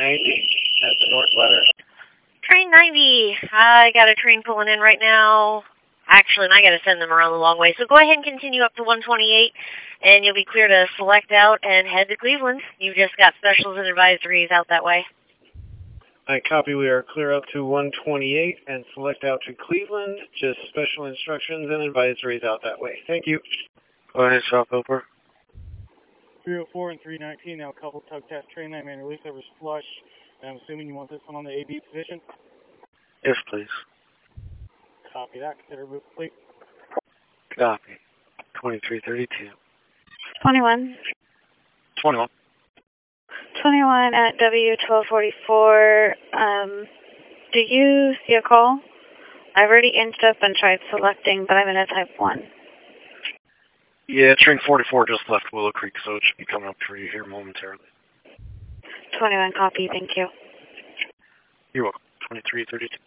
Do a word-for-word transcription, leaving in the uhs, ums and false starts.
ninety at the north ladder. Train ninety. I got a train pulling in right now. Actually, and I got to send them around the long way. So go ahead and continue up to one twenty-eight, and you'll be clear to select out and head to Cleveland. You've just got specials and advisories out that way. I copy. We are clear up to one twenty-eight and select out to Cleveland. Just special instructions and advisories out that way. Thank you. Go ahead, stop over. three oh four and three nineteen, now couple tug test train nine man release over flush. And I'm assuming you want this one on the A B position? Yes, please. Copy that. Consider move complete. Copy. twenty-three thirty-two. twenty-one. twenty-one. twenty-one at W twelve forty-four. Um, do you see a call? I've already inched up and tried selecting, but I'm in a type one. Yeah, train forty-four just left Willow Creek, so it should be coming up for you here momentarily. twenty-one, copy. Thank you. You're welcome. twenty-three thirty-two.